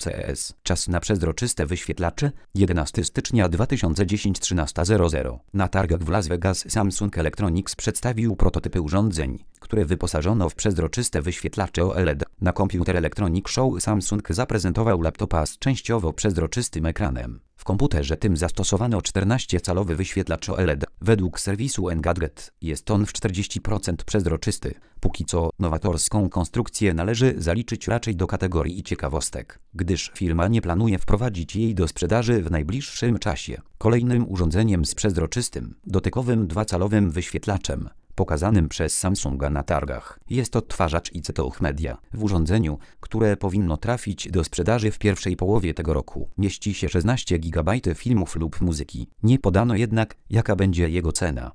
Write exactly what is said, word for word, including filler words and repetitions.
C S. Czas na przezroczyste wyświetlacze jedenastego stycznia dwa tysiące dziesiątego trzynasta zero zero. Na targach w Las Vegas Samsung Electronics przedstawił prototypy urządzeń, które wyposażono w przezroczyste wyświetlacze O L E D. Na Computer Electronic Show Samsung zaprezentował laptopa z częściowo przezroczystym ekranem. W komputerze tym zastosowano czternastocalowy wyświetlacz O L E D. Według serwisu Engadget jest on w czterdzieści procent przezroczysty. Póki co nowatorską konstrukcję należy zaliczyć raczej do kategorii ciekawostek, gdyż firma nie planuje wprowadzić jej do sprzedaży w najbliższym czasie. Kolejnym urządzeniem z przezroczystym, dotykowym dwucalowym wyświetlaczem pokazanym przez Samsunga na targach jest odtwarzacz I C T Media. W urządzeniu, które powinno trafić do sprzedaży w pierwszej połowie tego roku, mieści się szesnaście gigabajtów filmów lub muzyki. Nie podano jednak, jaka będzie jego cena.